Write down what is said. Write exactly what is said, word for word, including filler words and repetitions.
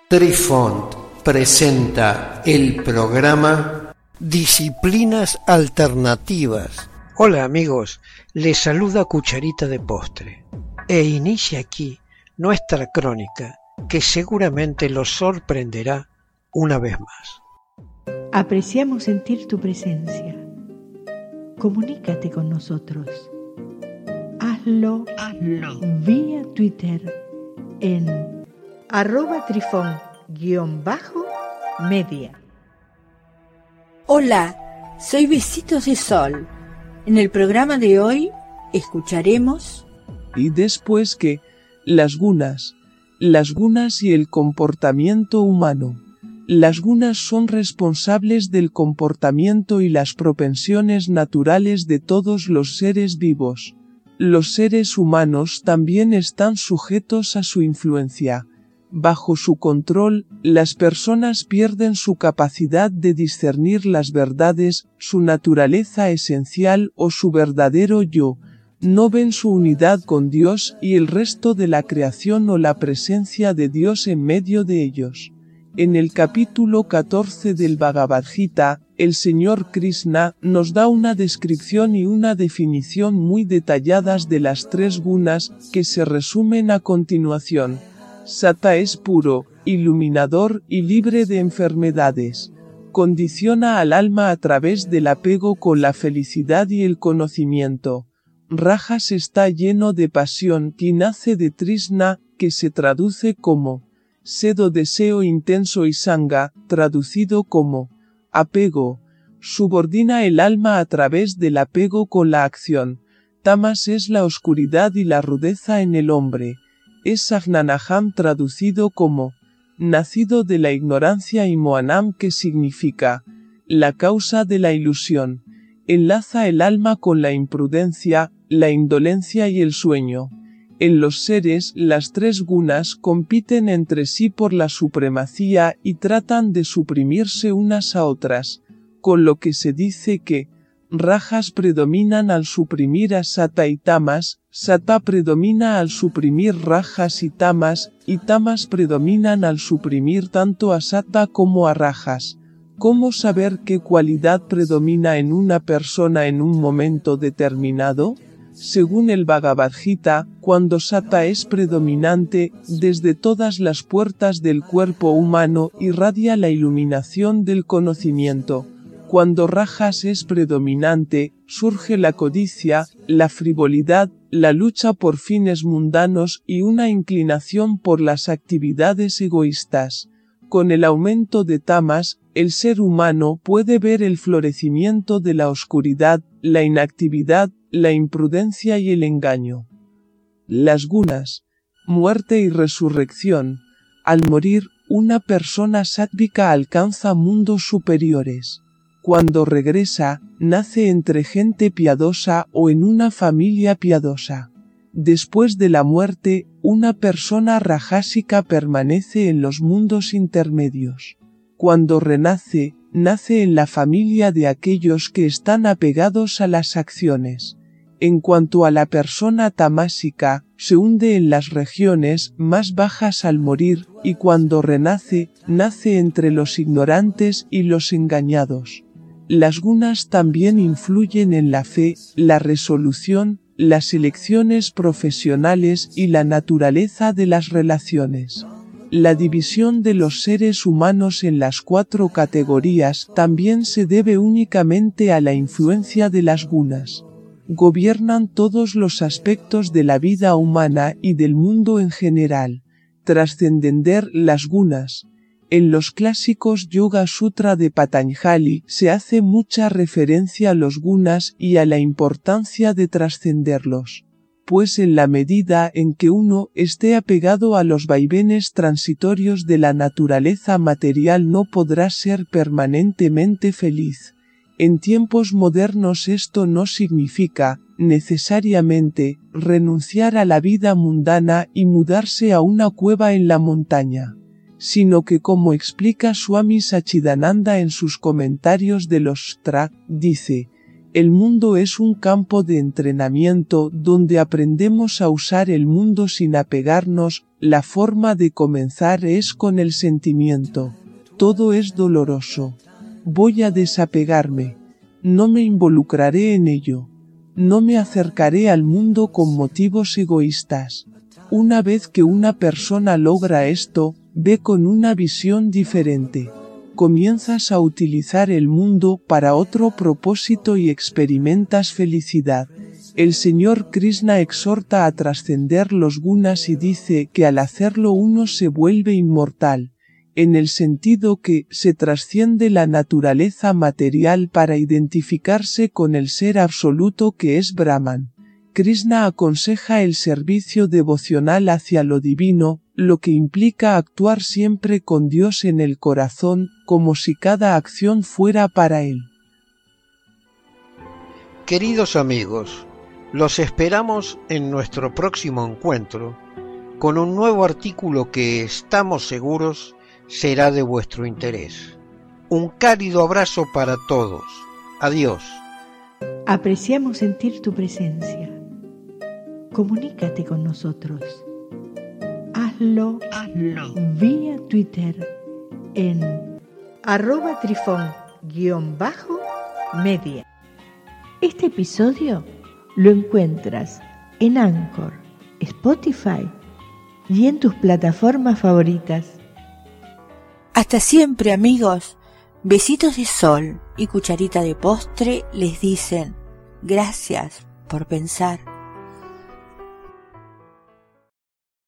Trifont presenta el programa Disciplinas Alternativas. Hola amigos, les saluda Cucharita de Postre e inicia aquí nuestra crónica que seguramente los sorprenderá una vez más. Apreciamos sentir tu presencia. Comunícate con nosotros. Hazlo, Hazlo. vía Twitter en arroba trifón guión bajo media. Hola, soy Besitos de Sol. En el programa de hoy escucharemos... Y después que las gunas, las gunas y el comportamiento humano. Las gunas son responsables del comportamiento y las propensiones naturales de todos los seres vivos. Los seres humanos también están sujetos a su influencia. Bajo su control, las personas pierden su capacidad de discernir las verdades, su naturaleza esencial o su verdadero yo. No ven su unidad con Dios y el resto de la creación o la presencia de Dios en medio de ellos. En el capítulo catorce del Bhagavad Gita, el señor Krishna nos da una descripción y una definición muy detalladas de las tres gunas, que se resumen a continuación. Sattva es puro, iluminador y libre de enfermedades. Condiciona al alma a través del apego con la felicidad y el conocimiento. Rajas está lleno de pasión y nace de Trishna, que se traduce como sedo, deseo intenso, y sanga, traducido como apego. Subordina el alma a través del apego con la acción. Tamas es la oscuridad y la rudeza en el hombre. Es Ajnanaham, traducido como nacido de la ignorancia, y Mohanam, que significa la causa de la ilusión. Enlaza el alma con la imprudencia, la indolencia y el sueño. En los seres, las tres gunas compiten entre sí por la supremacía y tratan de suprimirse unas a otras, con lo que se dice que rajas predominan al suprimir a sattva y tamas, sattva predomina al suprimir rajas y tamas, y tamas predominan al suprimir tanto a sattva como a rajas. ¿Cómo saber qué cualidad predomina en una persona en un momento determinado? Según el Bhagavad Gita, cuando sattva es predominante, desde todas las puertas del cuerpo humano irradia la iluminación del conocimiento. Cuando rajas es predominante, surge la codicia, la frivolidad, la lucha por fines mundanos y una inclinación por las actividades egoístas. Con el aumento de tamas, el ser humano puede ver el florecimiento de la oscuridad, la inactividad, la imprudencia y el engaño. Las gunas, muerte y resurrección. Al morir, una persona sátvica alcanza mundos superiores. Cuando regresa, nace entre gente piadosa o en una familia piadosa. Después de la muerte, una persona rajásica permanece en los mundos intermedios. Cuando renace, nace en la familia de aquellos que están apegados a las acciones. En cuanto a la persona tamásica, se hunde en las regiones más bajas al morir, y cuando renace, nace entre los ignorantes y los engañados. Las gunas también influyen en la fe, la resolución, las elecciones profesionales y la naturaleza de las relaciones. La división de los seres humanos en las cuatro categorías también se debe únicamente a la influencia de las gunas. Gobiernan todos los aspectos de la vida humana y del mundo en general. Trascender las gunas. En los clásicos Yoga Sutra de Patanjali se hace mucha referencia a los gunas y a la importancia de trascenderlos, pues en la medida en que uno esté apegado a los vaivenes transitorios de la naturaleza material no podrá ser permanentemente feliz. En tiempos modernos esto no significa, necesariamente, renunciar a la vida mundana y mudarse a una cueva en la montaña, sino que, como explica Swami Sachidananda en sus comentarios de los Shastra, dice: el mundo es un campo de entrenamiento donde aprendemos a usar el mundo sin apegarnos, la forma de comenzar es con el sentimiento. Todo es doloroso. Voy a desapegarme. No me involucraré en ello. No me acercaré al mundo con motivos egoístas. Una vez que una persona logra esto, ve con una visión diferente. Comienzas a utilizar el mundo para otro propósito y experimentas felicidad. El señor Krishna exhorta a trascender los gunas y dice que al hacerlo uno se vuelve inmortal, en el sentido que se trasciende la naturaleza material para identificarse con el ser absoluto que es Brahman. Krishna aconseja el servicio devocional hacia lo divino, lo que implica actuar siempre con Dios en el corazón, como si cada acción fuera para Él. Queridos amigos, los esperamos en nuestro próximo encuentro con un nuevo artículo que estamos seguros será de vuestro interés. Un cálido abrazo para todos. Adiós. Apreciamos sentir tu presencia. Comunícate con nosotros. Hazlo, Hazlo. vía Twitter en arroba trifón guión bajo media. Este episodio lo encuentras en Anchor, Spotify y en tus plataformas favoritas. Hasta siempre, amigos. Besitos de sol y cucharita de postre les dicen gracias por pensar.